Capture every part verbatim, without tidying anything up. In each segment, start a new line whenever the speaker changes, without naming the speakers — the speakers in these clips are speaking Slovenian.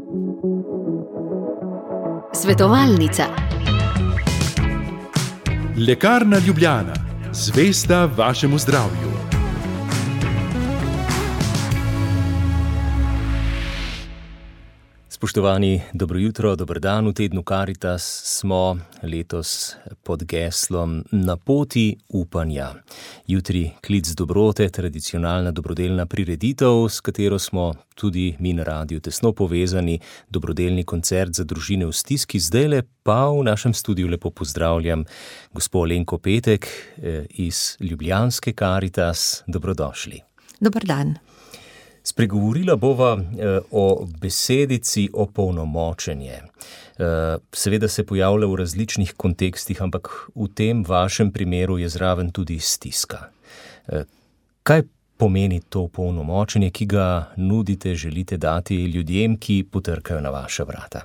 Svetovalnica.
Lekarna Ljubljana, zvesta vašemu zdravju.
Spoštovani, dobro jutro, dober dan. V tednu Karitas smo letos pod geslom Na poti upanja. Jutri klic dobrote, tradicionalna dobrodelna prireditev, s katero smo tudi mi na radiu tesno povezani, dobrodelni koncert za družine v stiski. Zdajle pa v našem studiu lepo pozdravljam gospo Alenko Petek iz ljubljanske Karitas. Dobrodošli.
Dober dan.
Spregovorila bova eh, o besedici opolnomočenje. Eh, seveda se pojavlja v različnih kontekstih, ampak v tem vašem primeru je zraven tudi stiska. Eh, kaj pomeni to opolnomočenje, ki ga nudite, želite dati ljudem, ki potrkajo na vaša vrata?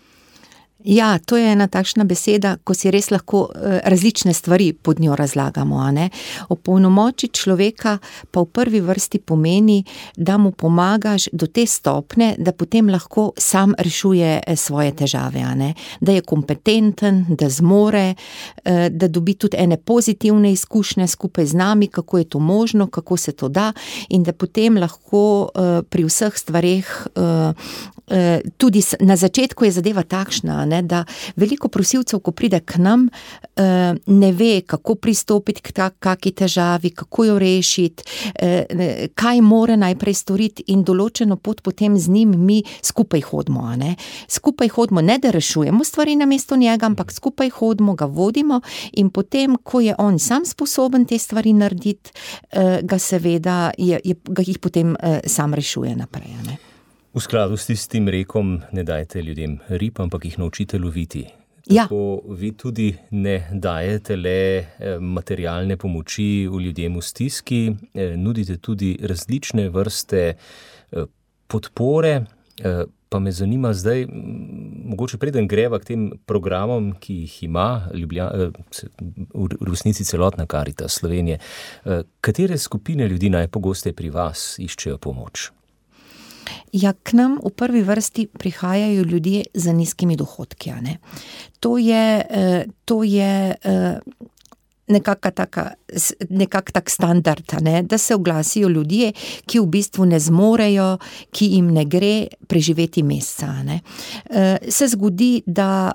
Ja, to je ena takšna beseda, ko si res lahko različne stvari pod njo razlagamo, a ne. Opolnomočiti človeka pa v prvi vrsti pomeni, da mu pomagaš do te stopnje, da potem lahko sam rešuje svoje težave, a ne. Da je kompetenten, da zmore, da dobi tudi ene pozitivne izkušnje skupaj z nami, kako je to možno, kako se to da, in da potem lahko pri vseh stvareh, tudi na začetku je zadeva takšna, ne, da veliko prosilcev, ko pride k nam, ne ve, kako pristopiti k kaki težavi, kako jo rešiti, kaj more najprej storiti, in določeno pot potem z njim mi skupaj hodimo, a ne. Skupaj hodimo, ne da rešujemo stvari namesto njega, ampak skupaj hodimo, ga vodimo, in potem, ko je on sam sposoben te stvari narediti, ga seveda, je, je, ga jih potem sam rešuje naprej, a ne.
V skladu s tistim rekom, ne dajte ljudem rib, ampak jih naučite loviti.
Ja.
Tako vi tudi ne dajete le materialne pomoči v ljudem v stiski, nudite tudi različne vrste podpore, pa me zanima zdaj, mogoče preden greva k tem programom, ki jih ima Ljubljana, v resnici celotna Karitas Slovenije, katere skupine ljudi najpogosteje pri vas iščejo pomoč?
Ja, k nam v prvi vrsti prihajajo ljudje z nizkimi dohodki, a ne. To je, to je nekaka taka, nekak tak standard, a ne, da se oglasijo ljudje, ki v bistvu ne zmorejo, ki jim ne gre preživeti meseca, a ne. Se zgodi, da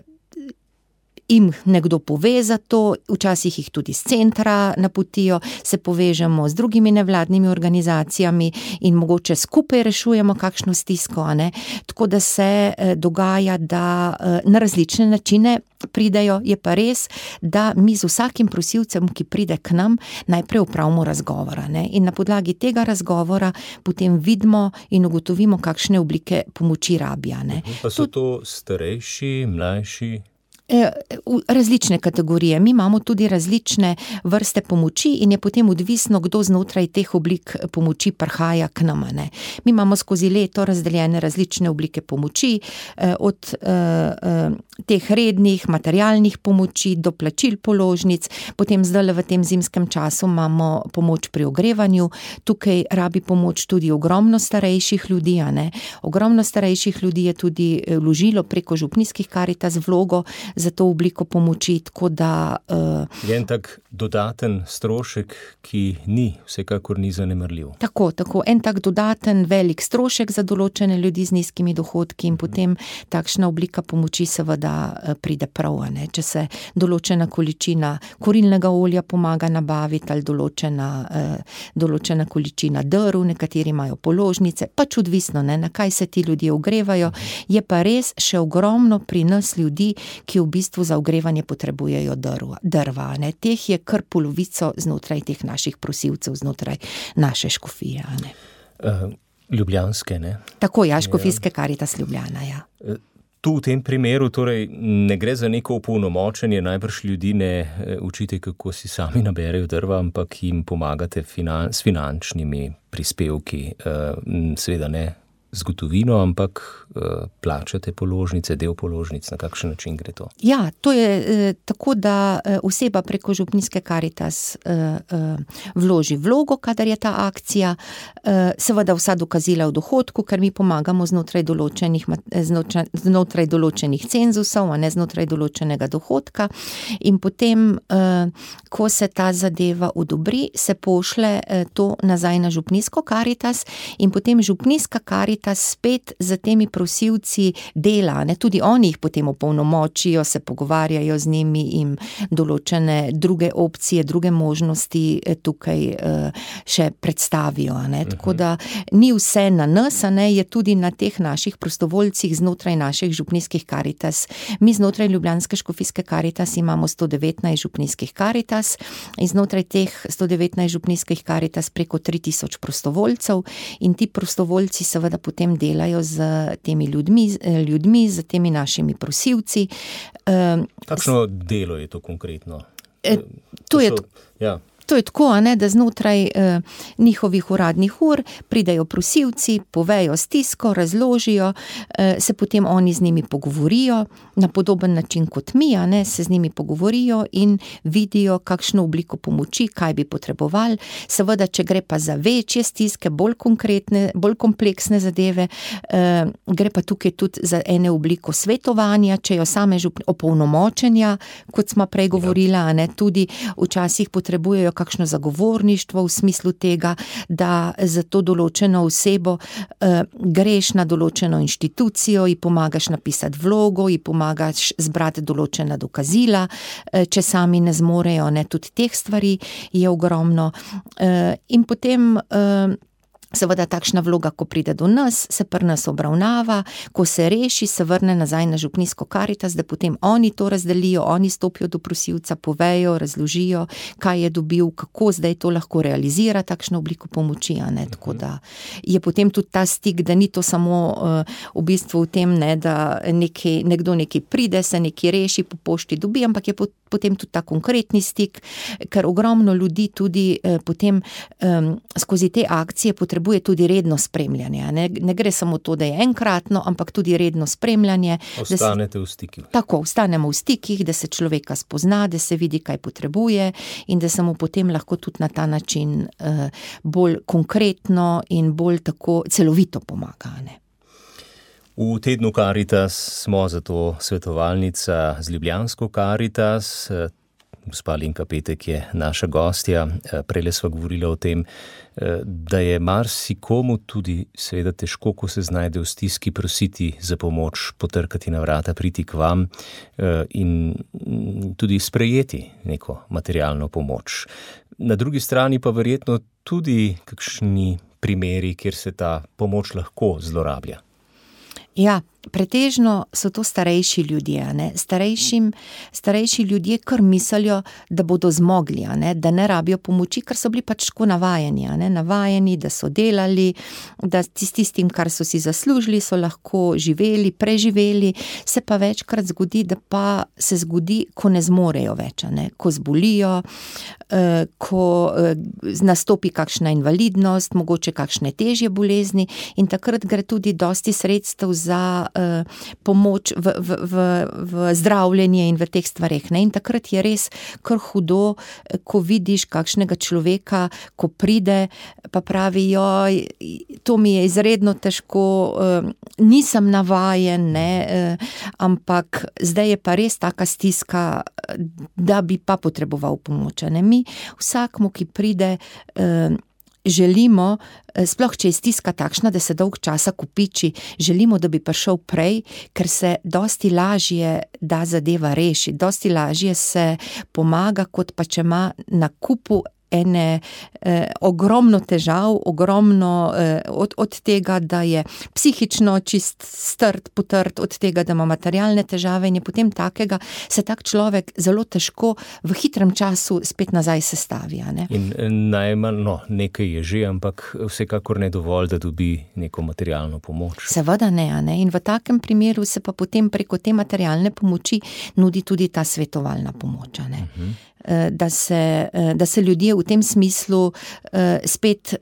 jim nekdo pove za to, včasih jih tudi z centra napotijo, se povežemo z drugimi nevladnimi organizacijami in mogoče skupaj rešujemo kakšno stisko, a ne. Tako da se dogaja, da na različne načine pridejo, je pa res, da mi z vsakim prosilcem, ki pride k nam, najprej opravimo razgovor, a ne. In na podlagi tega razgovora potem vidimo in ugotovimo, kakšne oblike pomoči rabi, a ne.
Pa so to starejši, mlajši?
Različne kategorije. Mi imamo tudi različne vrste pomoči in je potem odvisno, kdo znotraj teh oblik pomoči prihaja k nam, ne. Mi imamo skozi leto razdeljene različne oblike pomoči, od teh rednih materialnih pomoči do plačil položnic, potem zdajle v tem zimskem času imamo pomoč pri ogrevanju, tukaj rabi pomoč tudi ogromno starejših ljudi, a ne. Ogromno starejših ljudi je tudi vložilo preko župnijskih Karitas vlogo za to obliko pomoči, tako da... Uh,
je en tak dodaten strošek, ki ni, vsekakor ni zanemarljiv.
Tako, tako, en tak dodaten velik strošek za določene ljudi z nizkimi dohodki in potem takšna oblika pomoči seveda pride prav, ne? Če se določena količina kurilnega olja pomaga nabaviti ali določena, uh, določena količina drv, nekateri imajo položnice, pač odvisno, ne? Na kaj se ti ljudje ogrevajo, je pa res še ogromno pri nas ljudi, ki v bistvu za ogrevanje potrebujejo drva, drva, ne. Teh je kar polovico znotraj teh naših prosilcev, znotraj naše škofije, ne.
Uh, ljubljanske, ne?
Tako, ja, škofijske ja. Karitas Ljubljana, ja.
Uh, tu v tem primeru torej ne gre za neko opolnomočenje, najbrž ljudi ne učite, kako si sami naberejo drva, ampak jim pomagate finan- s finančnimi prispevki, uh, seveda ne z gotovino, ampak uh, plačate položnice, del položnic, na kakšen način gre to?
Ja, to je uh, tako, da uh, oseba preko Župnijske Karitas uh, uh, vloži vlogo, kadar je ta akcija, uh, seveda vsa dokazila v dohodku, ker mi pomagamo znotraj določenih, znotraj, znotraj določenih cenzusov, a ne znotraj določenega dohodka, in potem, uh, ko se ta zadeva odobri, se pošle uh, to nazaj na Župnijsko Karitas in potem Župnijska Karitas spet za temi prosilci dela, ne, tudi oni jih potem opolnomočijo, se pogovarjajo z njimi in določene druge opcije, druge možnosti tukaj uh, še predstavijo, ne, uh-huh. Tako da ni vse na nas, a ne, je tudi na teh naših prostovoljcih znotraj naših župnijskih Karitas. Mi znotraj Ljubljanske škofijske Karitas imamo sto devetnajst župnijskih Karitas in znotraj teh sto devetnajst župnijskih Karitas preko tri tisoč prostovoljcev in ti prostovoljci seveda potem delajo z temi ljudmi, ljudmi, z temi našimi prosilci.
Kakšno delo je to konkretno?
E, to je to. Ja. To je tako, a ne, da znotraj eh, njihovih uradnih ur pridejo prosilci, povejo stisko, razložijo, eh, se potem oni z njimi pogovorijo, na podoben način kot mi, a ne, se z njimi pogovorijo in vidijo, kakšno obliko pomoči, kaj bi potrebovali. Seveda, če gre pa za večje stiske, bolj konkretne, bolj kompleksne zadeve, eh, gre pa tukaj tudi za ene obliko svetovanja, če jo same župne, opolnomočenja, kot smo prej govorila, a ne, tudi včasih potrebujejo kakšno zagovorništvo v smislu tega, da za to določeno osebo eh, greš na določeno inštitucijo, ji pomagaš napisati vlogo, ji pomagaš zbrati določena dokazila, eh, če sami ne zmorejo, ne, tudi teh stvari je ogromno. Eh, in potem eh, seveda takšna vloga, ko pride do nas, se pri nas obravnava, ko se reši, se vrne nazaj na Župnijsko Karitas, da potem oni to razdelijo, oni stopijo do prosilca, povejo, razložijo, kaj je dobil, kako zdaj to lahko realizira, takšno obliko pomoči, a ne, tako da je potem tudi ta stik, da ni to samo uh, v bistvu v tem, ne, da nekaj, nekdo nekaj pride, se nekaj reši, po pošti dobi, ampak je potem tudi ta konkretni stik, ker ogromno ljudi tudi uh, potem um, skozi te akcije potrebuje potrebuje tudi redno spremljanje. Ne, ne gre samo to, da je enkratno, ampak tudi redno spremljanje.
Ostanete v stikih.
Tako, ostanemo v stikih, da se človeka spozna, da se vidi, kaj potrebuje in da se mu potem lahko tudi na ta način uh, bolj konkretno in bolj tako celovito pomaga. Ne.
V tednu Karitas smo zato svetovalnica z Ljubljansko Karitas. Gospa Alenka Petek je naša gostja. Prejle sva govorila o tem, da je marsikomu tudi seveda težko, ko se znajde v stiski, prositi za pomoč, potrkati na vrata, priti k vam in tudi sprejeti neko materialno pomoč. Na drugi strani pa verjetno tudi kakšni primeri, kjer se ta pomoč lahko zlorablja.
Ja, pretežno so to starejši ljudje, ne? Starejšim, starejši ljudje kar mislijo, da bodo zmogli, ne? Da ne rabijo pomoči, ker so bili pač tako navajeni, ne? Navajeni, da so delali, da s tistim, kar so si zaslužili, so lahko živeli, preživeli, se pa večkrat zgodi, da pa se zgodi, ko ne zmorejo več, ne? Ko zbolijo, eh, ko eh, nastopi kakšna invalidnost, mogoče kakšne težje bolezni in takrat gre tudi dosti sredstev za Uh, pomoč v, v, v, v zdravljenje in v teh stvareh. Ne? In takrat je res kar hudo, ko vidiš kakšnega človeka, ko pride, pa pravi, joj, to mi je izredno težko, uh, nisem navajen, ne? Uh, ampak zdaj je pa res taka stiska, da bi pa potreboval pomoč. Ne? Mi vsakmu, ki pride, uh, želimo, sploh če je stiska takšna, da se dolg časa kopiči, želimo, da bi prišel prej, ker se dosti lažje da zadeva reši, dosti lažje se pomaga, kot pa če ima na kupu ene eh, ogromno težav, ogromno eh, od, od tega, da je psihično čist strt, potrt, od tega, da ima materialne težave in je potem takega, se tak človek zelo težko v hitrem času spet nazaj sestavi. Ne?
In najmanj, no, nekaj je že, ampak vsekakor ne dovolj, da dobi neko materialno pomoč.
Seveda ne, ne, in v takem primeru se pa potem preko te materialne pomoči nudi tudi ta svetovalna pomoč. Ne? Uh-huh. da se, da se ljudje v tem smislu spet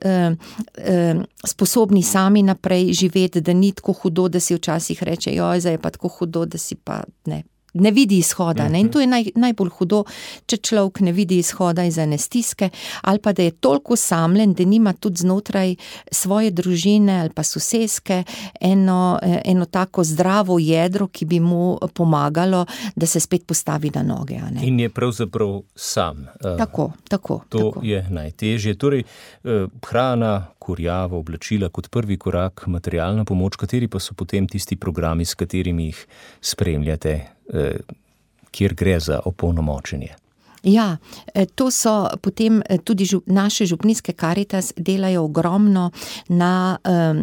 sposobni sami naprej živeti, da ni tako hudo, da si včasih reče, joj, zdaj je pa tako hudo, da si pa ne. Ne vidi izhoda, ne? In to je naj, najbolj hudo, če človek ne vidi izhoda iz ene stiske, ali pa da je toliko osamljen, da nima tudi znotraj svoje družine ali pa soseske eno, eno tako zdravo jedro, ki bi mu pomagalo, da se spet postavi na noge. A ne?
In je pravzaprav sam.
Tako, tako.
To
tako.
je najtežje. Torej, hrana, kurjava, oblačila kot prvi korak, materialna pomoč, kateri pa so potem tisti programi, s katerimi jih spremljate, kjer gre za opolnomočenje?
Ja, to so potem tudi žup, naše župnijske Karitas delajo ogromno na,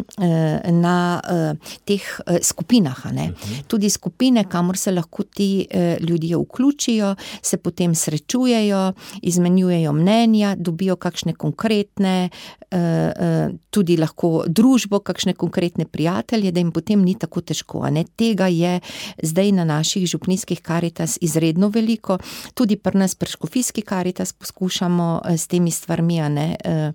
na teh skupinah. A ne? Uh-huh. Tudi skupine, kamor se lahko ti ljudje vključijo, se potem srečujejo, izmenjujejo mnenja, dobijo kakšne konkretne, tudi lahko družbo, kakšne konkretne prijatelje, da jim potem ni tako težko. A ne? Tega je zdaj na naših župnijskih Karitas izredno veliko, tudi pri nas pri Škofijski Karitas poskušamo s temi stvarmi, a ne,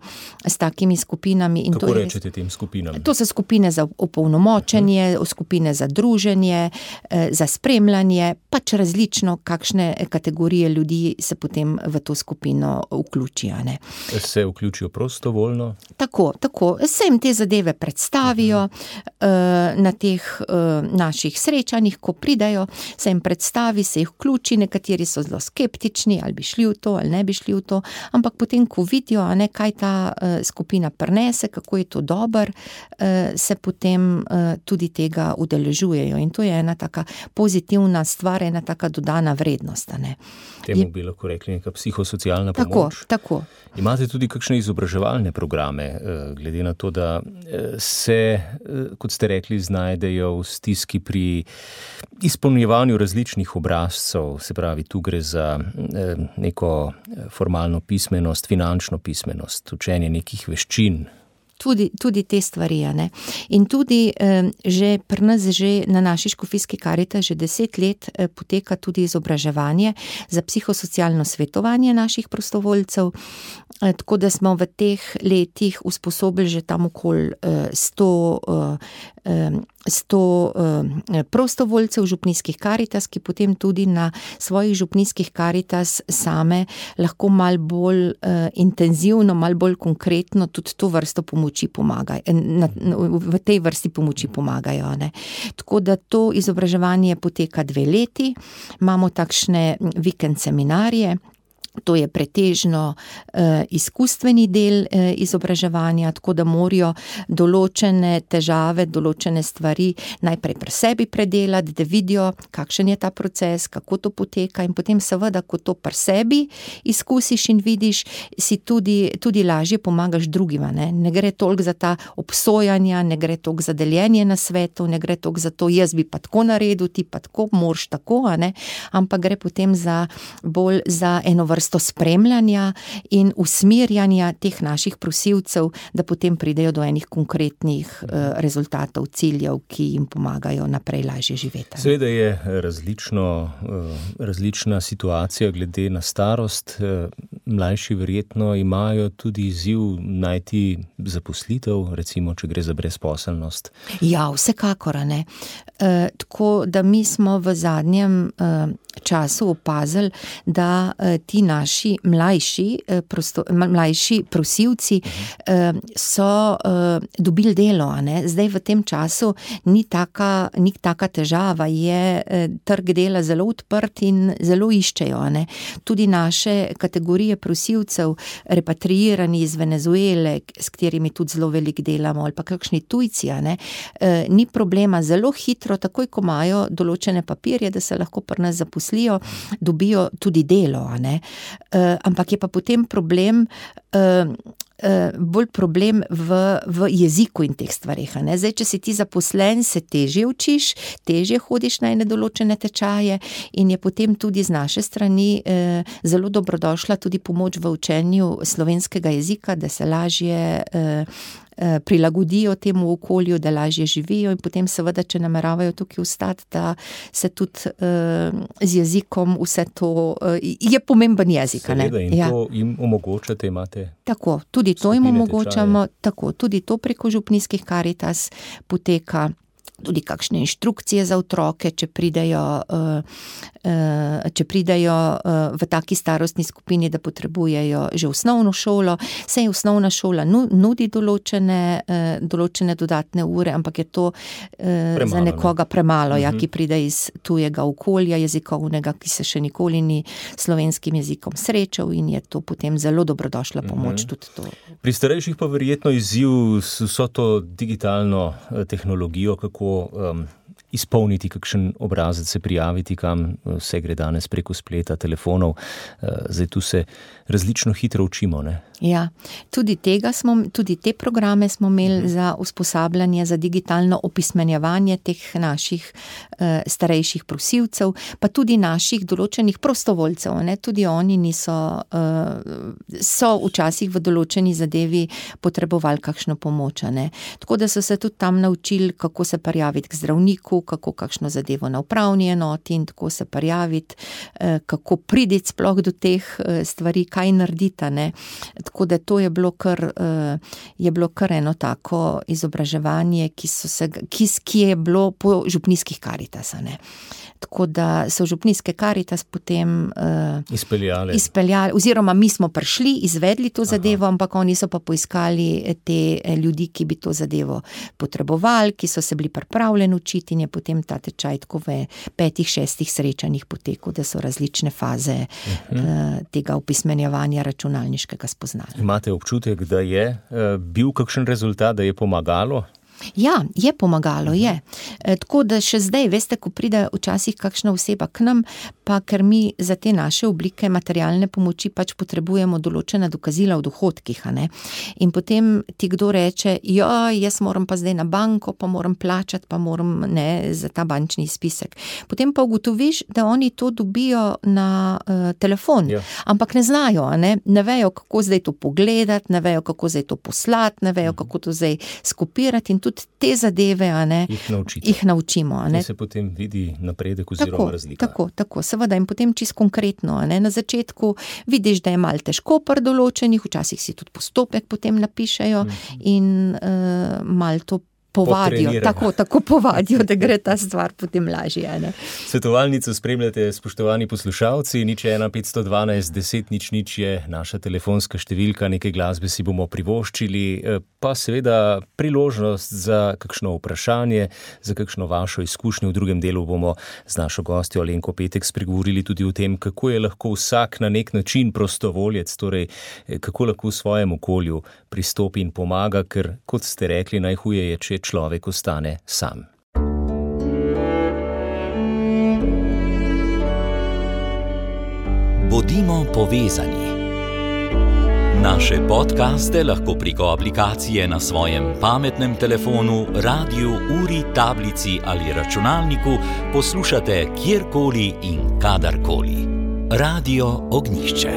s takimi skupinami. In
Kako
to
rečete tem skupinam?
To so skupine za opolnomočenje, uh-huh. skupine za druženje, za spremljanje, pač različno, kakšne kategorije ljudi se potem v to skupino vključijo. Ne.
Se vključijo prostovoljno?
Tako, tako. Se jim te zadeve predstavijo uh-huh. na teh naših srečanjih, ko pridejo, se jim predstavi, se jih vključi, nekateri so zelo skeptični, ali bi šli v to, ali ne bi šli v to, ampak potem, ko vidijo, a ne, kaj ta uh, skupina prinese, kako je to dober, uh, se potem uh, tudi tega udeležujejo. In to je ena taka pozitivna stvar, ena taka dodana vrednost. A ne.
Temu
je...
bi lahko rekli neka psihosocialna
tako,
pomoč.
Tako.
Imate tudi kakšne izobraževalne programe, glede na to, da se, kot ste rekli, znajdejo v stiski pri izpolnjevanju različnih obrazcev, se pravi, tu gre za neko formalno pismenost, finančno pismenost, učenje nekih veščin.
Tudi, tudi te stvari, a ne. In tudi eh, že pri nas, že na naši Škofijski Karitas že deset let eh, poteka tudi izobraževanje za psihosocialno svetovanje naših prostovoljcev, eh, tako da smo v teh letih usposobili že tam okoli eh, sto eh, sto uh, prostovoljcev župnijskih Karitas, ki potem tudi na svojih župnijskih Karitas same lahko malo bolj uh, intenzivno, malo bolj konkretno tudi to vrsto pomoči pomagajo, na, na, v tej vrsti pomoči pomagajo. Ne. Tako da to izobraževanje poteka dve leti, imamo takšne vikend seminarje. To je pretežno uh, izkustveni del uh, izobraževanja, tako da morajo določene težave, določene stvari najprej pri sebi predelati, da vidijo, kakšen je ta proces, kako to poteka, in potem seveda, ko to pri sebi izkusiš in vidiš, si tudi, tudi lažje pomagaš drugima. Ne, ne gre toliko za ta obsojanja, ne gre toliko za deljenje na svetu, ne gre toliko za to, jaz bi pa tako naredil, ti pa tako, moraš tako, a ne, ampak gre potem za bolj za eno vrsto to spremljanja in usmerjanja teh naših prosilcev, da potem pridejo do enih konkretnih uh, rezultatov, ciljev, ki jim pomagajo naprej lažje živeti.
Seveda je različno, uh, različna situacija glede na starost. Uh, mlajši verjetno imajo tudi izziv najti zaposlitev, recimo, če gre za brezposelnost.
Ja, vsekakor, ne. Uh, tako da mi smo v zadnjem uh, času opazili, da uh, ti naši mlajši, uh, prosto, mlajši prosilci uh, so uh, dobili delo. A ne? Zdaj v tem času ni taka, ni taka težava, je uh, trg dela zelo odprt in zelo iščejo. A ne? Tudi naše kategorije prosilcev, repatriirani iz Venezuele, s katerimi tudi zelo veliko delamo, ali pa kakšni tujci, a ne? Uh, ni problema, zelo hitro, takoj ko imajo določene papirje, da se lahko pri nas zaposlijo, dobijo tudi delo, a ne. Uh, ampak je pa potem problem, uh, uh, bolj problem v, v jeziku in teh stvarih. Ne? Zdaj, če si ti zaposlen, se težje učiš, težje hodiš na ene določene tečaje in je potem tudi z naše strani uh, zelo dobrodošla tudi pomoč v učenju slovenskega jezika, da se lažje uh, prilagodijo temu okolju, da lažje živijo in potem seveda, če nameravajo tukaj ostati, da se tudi uh, z jezikom vse to, uh, je pomemben jezik.
Seveda, in ja. To jim omogočate, imate
tako, tudi to jim omogočamo, tako, tudi to preko župnijskih Karitas poteka, tudi kakšne inštrukcije za otroke, če pridejo, uh, uh, če pridejo uh, v taki starostni skupini, da potrebujejo že osnovno šolo. Saj osnovna šola nudi določene, uh, določene dodatne ure, ampak je to uh, premalo, za nekoga premalo, ne? Ja, ki pride iz tujega okolja jezikovnega, ki se še nikoli ni slovenskim jezikom srečal in je to potem zelo dobrodošla pomoč.
Mhm.
Tudi to.
Pri starejših pa verjetno izziv s vso to digitalno tehnologijo, kako Um, izpolniti kakšen obrazec, se prijaviti, kam vse gre danes preko spleta, telefonov. Zdaj tu se različno hitro učimo, ne?
Ja, tudi tega smo, tudi te programe smo imeli uh-huh. za usposabljanje, za digitalno opismenjevanje teh naših uh, starejših prosilcev, pa tudi naših določenih prostovoljcev, ne? Tudi oni niso, uh, so včasih v določeni zadevi potrebovali kakšno pomoč, ne? Tako da so se tudi tam naučili, kako se prijaviti k zdravniku, kako kakšno zadevo na upravni enoti in tako se prijaviti, uh, kako priditi sploh do teh uh, stvari, kaj narediti, ne? Tako da to je bilo kar, je bilo kar eno tako izobraževanje, ki, so se, ki, ki je bilo po župnijskih Karitas, ne. Tako da so župnijske Karitas potem uh,
izpeljali.
izpeljali, oziroma mi smo prišli, izvedli to zadevo, Aha. ampak oni so pa poiskali te ljudi, ki bi to zadevo potrebovali, ki so se bili pripravljeni učiti in je potem ta tečaj tako v petih, šestih srečanjih potekel, da so različne faze uh-huh. uh, tega opismenjevanja računalniškega spoznali.
Imate občutek, da je uh, bil kakšen rezultat, da je pomagalo?
Ja, je pomagalo, je. E, tako da še zdaj, veste, ko pride včasih kakšna oseba k nam, pa ker mi za te naše oblike materialne pomoči pač potrebujemo določena dokazila o dohodkih, a ne. In potem ti kdo reče, ja, jaz moram pa zdaj na banko, pa moram plačati, pa moram, ne, za ta bančni izpisek. Potem pa ugotoviš, da oni to dobijo na uh, telefon, ja. ampak ne znajo, a ne, ne vejo, kako zdaj to pogledati, ne vejo, kako zdaj to poslati, ne vejo, kako to zdaj skopirati in tudi te zadeve, a ne,
jih,
jih naučimo. A ne.
In se potem vidi napredek oziroma
tako,
razlika.
Tako, tako, seveda in potem čisto konkretno, a ne, na začetku vidiš, da je malo težko pri določenih, včasih si tudi postopek potem napišejo mm. in uh, malo to povadijo, tako, tako povadijo, da gre ta stvar potem lažje. Ne?
Svetovalnico spremljate, spoštovani poslušalci, nič ena petsto dvanajst deset nič nič je naša telefonska številka, nekaj glasbe si bomo privoščili, pa seveda priložnost za kakšno vprašanje, za kakšno vašo izkušnjo. V drugem delu bomo z našo gostjo Alenko Petek spregovorili tudi o tem, kako je lahko vsak na nek način prostovoljec, torej kako lahko v svojem okolju pristopi in pomaga, ker, kot ste rekli, najhuje je, če človek ostane sam.
Bodimo povezani. Naše podcaste lahko preko aplikacije na svojem pametnem telefonu, radiju, uri, tablici ali računalniku poslušate kjerkoli in kadarkoli. Radio Ognjišče.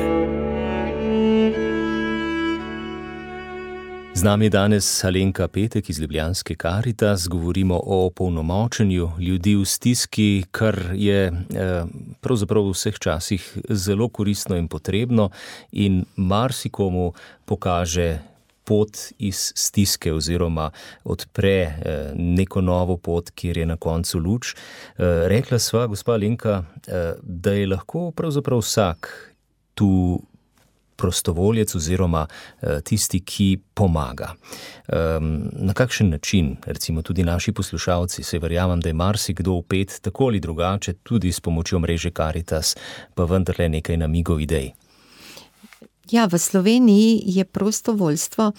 Z nami je danes Alenka Petek iz ljubljanske Karitas. Govorimo o opolnomočenju ljudi v stiski, kar je eh, pravzaprav v vseh časih zelo koristno in potrebno in marsikomu pokaže pot iz stiske oziroma odpre eh, neko novo pot, kjer je na koncu luč. Eh, rekla sva, gospa Alenka, eh, da je lahko pravzaprav vsak tu prostovoljec oziroma tisti, ki pomaga. Na kakšen način, recimo tudi naši poslušalci, se verjamem, da je marsikdo vpet tako ali drugače, tudi s pomočjo mreže Karitas, pa vendarle nekaj namigov idej.
Ja, v Sloveniji je prostovoljstvo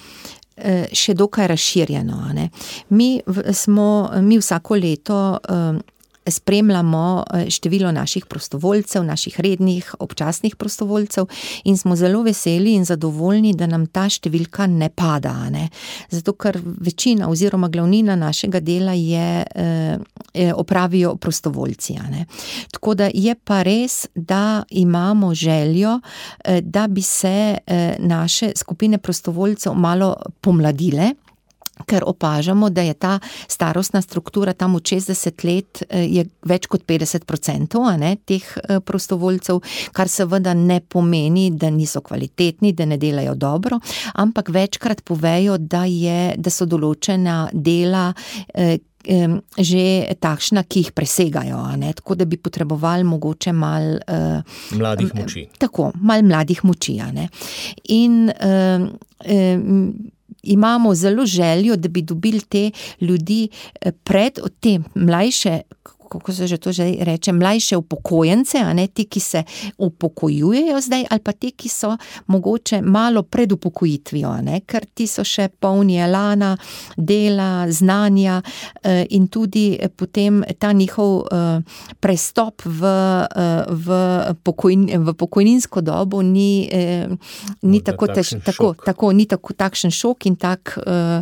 še dokaj razširjeno. Ne? Mi smo, mi vsako leto spremljamo število naših prostovoljcev, naših rednih, občasnih prostovoljcev in smo zelo veseli in zadovoljni, da nam ta številka ne pada, ne. Zato, ker večina oziroma glavnina našega dela je, eh, opravijo prostovoljci, ne. Tako da je pa res, da imamo željo, eh, da bi se eh, naše skupine prostovoljcev malo pomladile, ker opažamo, da je ta starostna struktura tam od šestdeset let je več kot petdeset procentov, a ne, teh prostovoljcev, kar seveda ne pomeni, da niso kvalitetni, da ne delajo dobro, ampak večkrat povejo, da je, da so določena dela eh, že takšna, ki jih presegajo, a ne, tako da bi potrebovali mogoče mal uh,
mladih moči.
Tako, mal mladih moči, a ne. In uh, um, imamo zelo željo, da bi dobili te ljudi pred te mlajše, kako se že to že reče, mlajše upokojence, a ne, ti, ki se upokojujejo zdaj, ali pa ti, ki so mogoče malo pred upokojitvijo, a ne, ker ti so še polni elana, dela, znanja in tudi potem ta njihov prestop v, v, pokojn, v pokojninsko dobo ni, ni tako, tež, tako, tako, ni tako takšen šok in tak,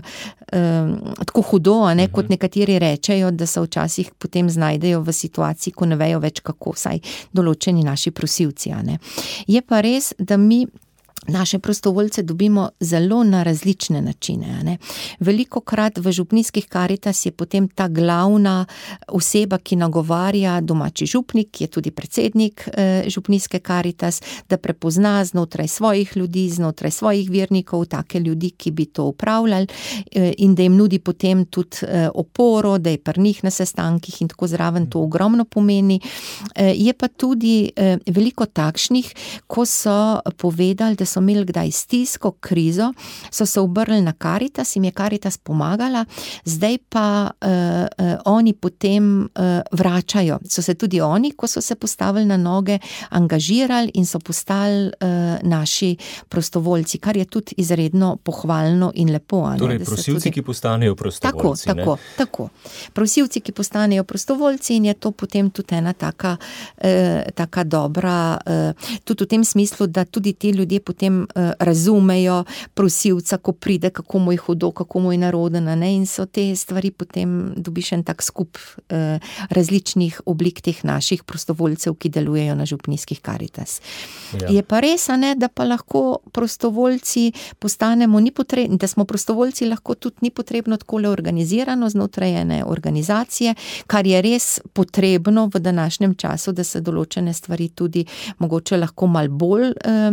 tako hudo, a ne, uh-huh. kot nekateri rečejo, da so včasih potem znajdejo v situaciji, ko ne vejo več kako, vsaj določeni naši prosilci, a ne. Je pa res, da mi naše prostovoljce dobimo zelo na različne načine, ne. Velikokrat v župnijskih Karitas je potem ta glavna oseba, ki nagovarja, domači župnik, ki je tudi predsednik eh, župnijske Karitas, da prepozna znotraj svojih ljudi, znotraj svojih vernikov, take ljudi, ki bi to upravljali eh, in da jim nudi potem tudi eh, oporo, da je pri njih na sestankih in tako zraven to ogromno pomeni. Eh, je pa tudi eh, veliko takšnih, ko so povedali, da so imeli kdaj stisko, krizo, so se obrnili na Karitas, jim je Karitas pomagala, zdaj pa uh, uh, oni potem uh, vračajo. So se tudi oni, ko so se postavili na noge, angažirali in so postali uh, naši prostovoljci, kar je tudi izredno pohvalno in lepo. Ne?
Torej, prosilci, tudi... ki postanejo prostovoljci.
Tako, tako, tako. Prosilci, ki postanejo prostovoljci in je to potem tudi ena taka, uh, taka dobra, uh, tudi v tem smislu, da tudi ti ljudje potem razumejo prosilca, ko pride, kako mu je hudo, kako mu je narodno, ne, in so te stvari potem dobiš en tak skup eh, različnih oblik teh naših prostovoljcev, ki delujejo na župnijskih Karitas. Ja. Je pa res, ne, da pa lahko prostovoljci postanemo, ni potrebno, da smo prostovoljci lahko tudi ni potrebno takole organizirano znotraj ene organizacije, kar je res potrebno v današnjem času, da se določene stvari tudi mogoče lahko malo bolj eh,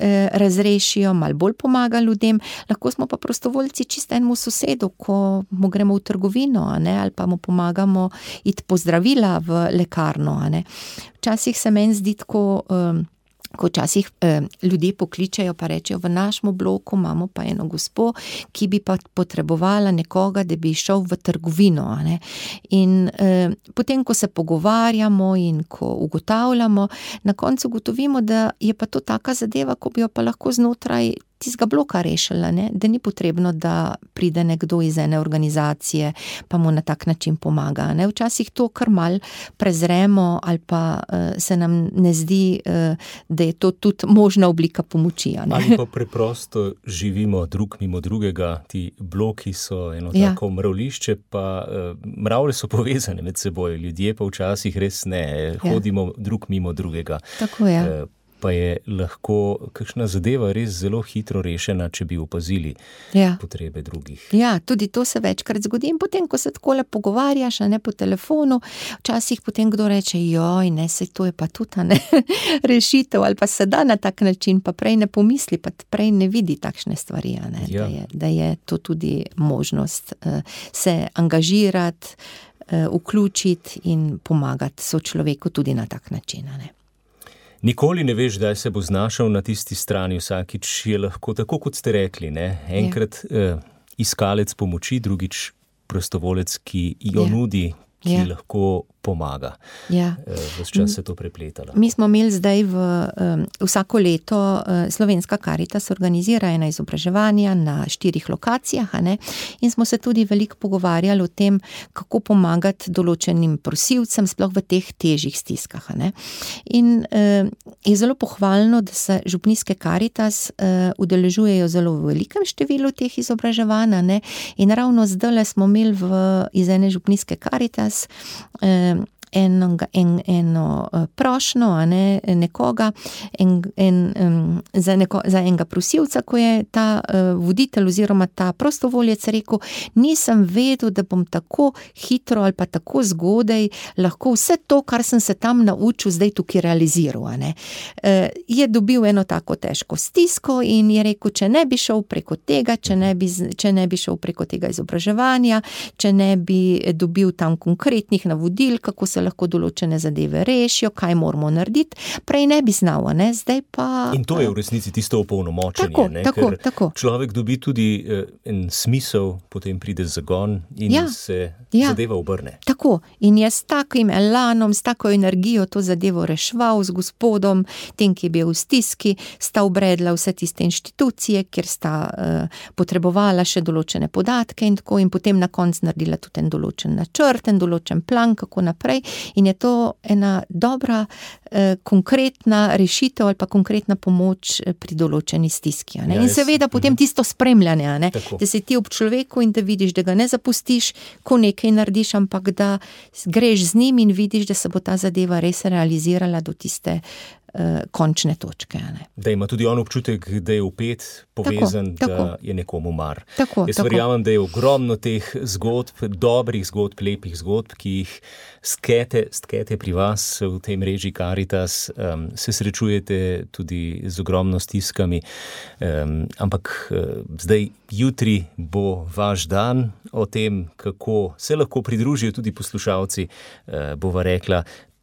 razrešijo, malo bolj pomaga ljudem, lahko smo pa prostovoljci čisto enemu sosedu, ko mu gremo v trgovino, a ne, ali pa mu pomagamo iti po zdravila v lekarno, a ne. Včasih se meni zdi tako, um, ko včasih eh, ljudje pokličejo pa rečejo, v našem bloku imamo pa eno gospo, ki bi pa potrebovala nekoga, da bi šel v trgovino, a ne. In eh, potem, ko se pogovarjamo in ko ugotavljamo, na koncu ugotovimo, da je pa to taka zadeva, ko bi jo pa lahko znotraj tistega bloka rešila, ne? Da ni potrebno, da pride nekdo iz ene organizacije, pa mu na tak način pomaga. Ne? Včasih to kar mal prezremo ali pa uh, se nam ne zdi, uh, da je to tudi možna oblika pomoči. Ne?
Ali pa preprosto živimo drug mimo drugega, ti bloki so eno
Ja.
tako mravlišče, pa uh, mravlje so povezane med seboj, ljudje pa včasih res ne, hodimo drug mimo drugega.
Tako je.
Uh, pa je lahko kakšna zadeva res zelo hitro rešena, če bi opazili
Ja.
potrebe drugih.
Ja, tudi to se večkrat zgodi in potem, ko se takole pogovarjaš, a ne, po telefonu, včasih potem kdo reče, joj, ne, sej to je pa tudi, a ne, rešitev, ali pa se da na tak način, pa prej ne pomisli, pa prej ne vidi takšne stvari, a ne,
Ja.
da je, da je to tudi možnost uh, se angažirati, uh, vključiti in pomagati sočloveku tudi na tak način, a ne.
Nikoli ne veš, kdaj se bo znašel na tisti strani, vsakič je lahko, tako kot ste rekli, ne? Enkrat eh, iskalec pomoči, drugič prostovolec, ki jo
Ja.
nudi, ki
Ja.
lahko pomaga.
Ja.
Ves čas se to prepletalo.
Mi smo imeli zdaj v um, vsako leto uh, Slovenska Karitas organizira ena izobraževanja na štirih lokacijah, a ne? In smo se tudi veliko pogovarjali o tem, kako pomagati določenim prosilcem, sploh v teh težjih stiskah, a ne? In uh, je zelo pohvalno, da se župnijske Karitas uh, udeležujejo zelo v velikem številu teh izobraževanj, a ne? In ravno zdajle smo imeli v, iz ene župnijske Karitas uh, eno, en, eno prošnjo, a ne, nekoga, en, en, um, za, neko, za enega prosilca, ko je ta uh, voditelj oziroma ta prostovoljec rekel, nisem vedel, da bom tako hitro ali pa tako zgodaj lahko vse to, kar sem se tam naučil, zdaj tukaj realiziral. A ne. Uh, je dobil eno tako težko stisko in je rekel, če ne bi šel preko tega, če ne bi, če ne bi šel preko tega izobraževanja, če ne bi dobil tam konkretnih navodil, kako se lahko določene zadeve rešijo, kaj moramo narediti, prej ne bi znal, ne? Zdaj pa...
In to je v resnici tisto opolnomočenje,
tako,
ne?
Tako,
Ker
tako.
človek dobi tudi eh, en smisel, potem pride zagon in
ja,
se
ja.
zadeva obrne.
Tako, in je s takim elanom, s tako energijo to zadevo reševal z gospodom, tem, ki je bil v stiski, sta obredla vse tiste inštitucije, kjer sta uh, potrebovala še določene podatke in tako, in potem na koncu naredila tudi en določen načrt, en določen plan, kako naprej, in je to ena dobra, eh, konkretna rešitev ali pa konkretna pomoč pri določeni stiski. A ne? Ja, in seveda jaz, potem tisto spremljanje, a ne? Da si ti ob človeku in da vidiš, da ga ne zapustiš, ko nekaj narediš, ampak da greš z njim in vidiš, da se bo ta zadeva res realizirala do tiste uh, končne točke. A ne?
Da ima tudi on občutek, da je vpet, povezan, tako, tako. Da je nekomu mar.
Tako,
Jaz
tako.
verjamem, da je ogromno teh zgodb, dobrih zgodb, lepih zgodb, ki jih skete, skete pri vas v tej mreži Karitas, um, se srečujete tudi z ogromno stiskami, um, ampak uh, zdaj, jutri bo vaš dan. O tem, kako se lahko pridružijo tudi poslušalci, uh, bova rekla,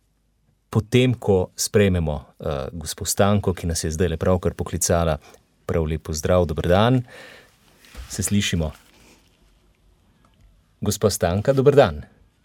potem, ko sprejmemo uh, gospo Stanko, ki nas je zdaj le pravkar poklicala. Prav lep pozdrav, dober dan. Se slišimo. Gospa Stanka, dober dan.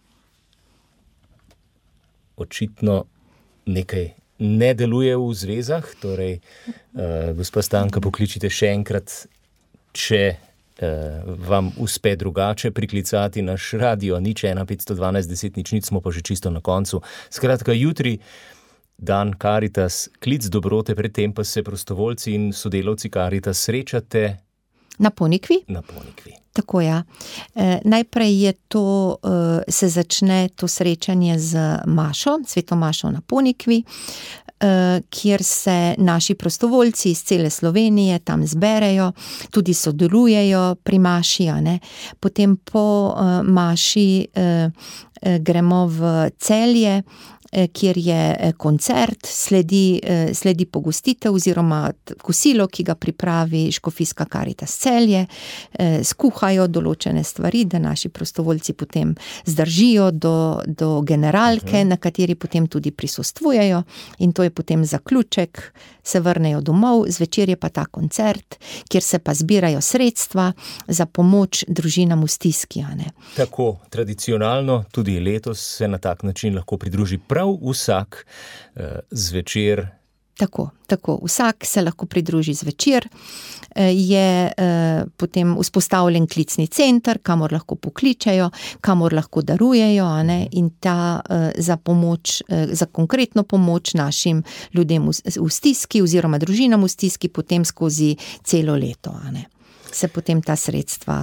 Očitno nekaj ne deluje v zvezah, torej uh, gospa Stanka, pokličite še enkrat, če uh, vam uspe drugače priklicati naš radio, nič ena petsto dvanajst deset nič nič, smo pa že čisto na koncu. Skratka, jutri dan Karitas, klic dobrote, predtem pa se prostovoljci in sodelavci Karitas srečate
na Ponikvi.
Na Ponikvi.
Tako, ja. E, najprej je to, e, se začne to srečanje z Mašo, sveto Mašo na Ponikvi, e, kjer se naši prostovoljci iz cele Slovenije tam zberejo, tudi sodelujejo pri Maši, a ne. Potem po e, Maši e, e, gremo v Celje, kjer je koncert, sledi, sledi pogostitev oziroma kosilo, ki ga pripravi Škofijska Karitas Celje, skuhajo določene stvari, da naši prostovoljci potem zdržijo do, do generalke, na kateri potem tudi prisostvujejo, in to je potem zaključek, se vrnejo domov, zvečer je pa ta koncert, kjer se pa zbirajo sredstva za pomoč družinam v stiski. A ne?
Tako, tradicionalno, tudi letos se na tak način lahko pridruži prav vsak uh, zvečer.
Tako, tako, vsak se lahko pridruži zvečer, je uh, potem vzpostavljen klicni center, kamor lahko pokličejo, kamor lahko darujejo, a ne, in ta uh, za pomoč, uh, za konkretno pomoč našim ljudem v, v stiski oziroma družinam v stiski potem skozi celo leto, a ne. Se potem ta sredstva,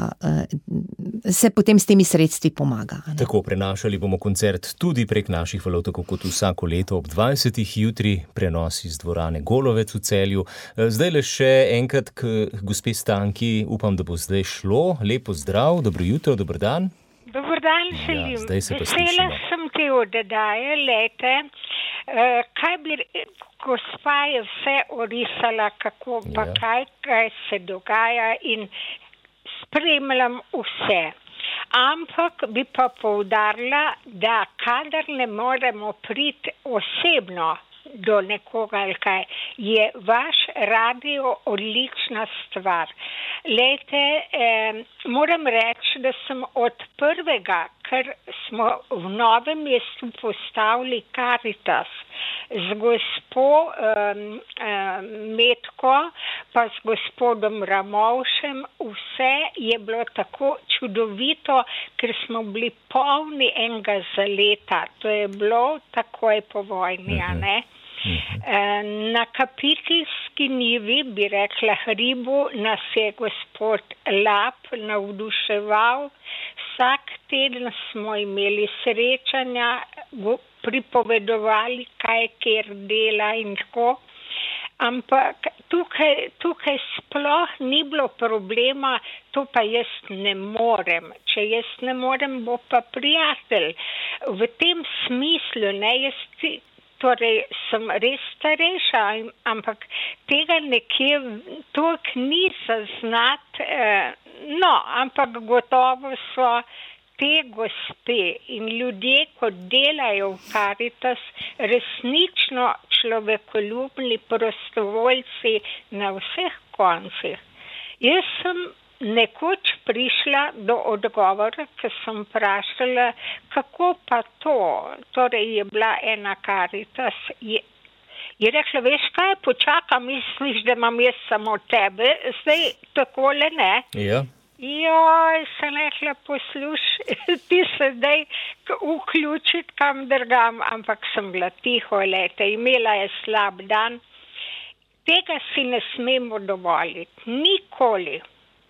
se potem s temi sredstvi pomaga. Ne?
Tako, prenašali bomo koncert tudi prek naših valov, tako kot vsako leto ob dvajsetih, jutri prenos iz dvorane Golovec v Celju. Zdaj le še enkrat k gospe Stanki, upam, da bo zdaj šlo. Lep pozdrav, dobro jutro, dober dan.
Dober dan, želim.
Ja, zdaj se pa
Vesela
slišimo.
sem te oddaje, lete, uh, kaj bi, gospa je vse orisala, kako pa
Ja.
kaj, kaj se dogaja in spremljam vse. Ampak bi pa poudarila, da kadar ne moremo priti osebno do nekoga ali kaj, je vaš radio odlična stvar. Lejte, eh, moram reči, da sem od prvega ker smo v Novem mestu postavili Karitas z gospo um, um, Metko, pa z gospodom Ramovšem. Vse je bilo tako čudovito, ker smo bili polni enega zaleta. To je bilo takoj po vojni, a ne? Na kapiteljski njivi, bi rekla hribu, nas je gospod Lap navduševal. Vsak teden smo imeli srečanja, pripovedovali, kaj kjer dela in tako. Ampak tukaj, tukaj sploh ni bilo problema, to pa jaz ne morem. Če jaz ne morem, bo pa prijatelj. V tem smislu, ne, jaz ti, torej sem res starejša, ampak tega nekje toliko ni zaznat, eh, no, ampak gotovo so te gospe in ljudje, ko delajo v Karitas, resnično človekoljubni prostovoljci na vseh koncih. Jaz sem nekoč prišla do odgovora, ker sem vprašala, kako pa to, torej je bila ena Karitas, je, je rekla, veš kaj, počakaj, misliš, da imam jaz samo tebe, zdaj takole ne.
Ja.
Joj, sem rekla, poslušaj, ti se zdaj vključiti kam drugam, ampak sem bila tiho, lete, imela je slab dan. Tega si ne smemo dovoliti, nikoli.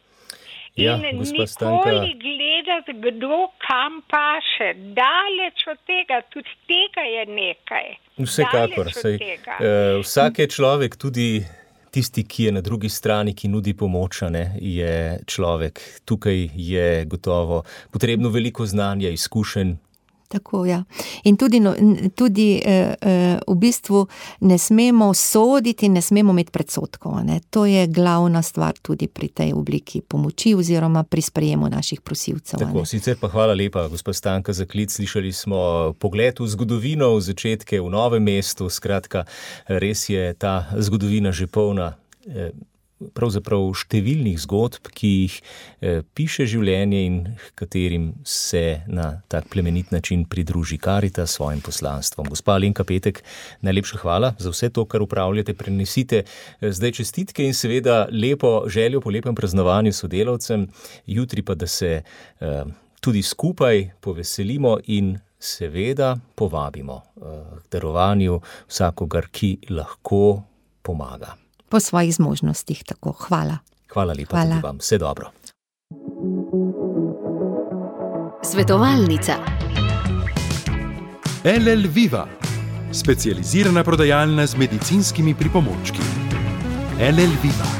Ja,
in
gospa Stanka,
nikoli gledati, kdo kam paše, daleč od tega, tudi tega je nekaj.
Vsekakor, saj, uh, vsak je človek, tudi tisti, ki je na drugi strani, ki nudi pomoč, ne, je človek. Tukaj je gotovo potrebno veliko znanja, izkušenj.
Tako, ja. In tudi, no, tudi eh, eh, v bistvu ne smemo soditi, ne smemo imeti predsodkov. Ne. To je glavna stvar tudi pri tej obliki pomoči oziroma pri sprejemu naših prosilcev.
Tako, sicer pa hvala lepa, gospa Stanka, za klic. Slišali smo pogled v zgodovino, v začetke v Novem mestu. Skratka, res je ta zgodovina že polna eh, pravzaprav številnih zgodb, ki jih eh, piše življenje in katerim se na tak plemenit način pridruži Karitas svojim poslanstvom. Gospa Alenka Petek, najlepša hvala za vse to, kar upravljate, prenesite eh, zdaj čestitke in seveda lepo željo po lepem praznovanju sodelavcem, jutri pa, da se eh, tudi skupaj poveselimo in seveda povabimo eh, k darovanju vsakogar, ki lahko pomaga.
Po svojih zmožnostih, tako. Hvala.
Hvala lepa tudi vam. Vse dobro.
Svetovalnica.
L L Viva, specializirana prodajalna z medicinskimi pripomočki. L L Viva.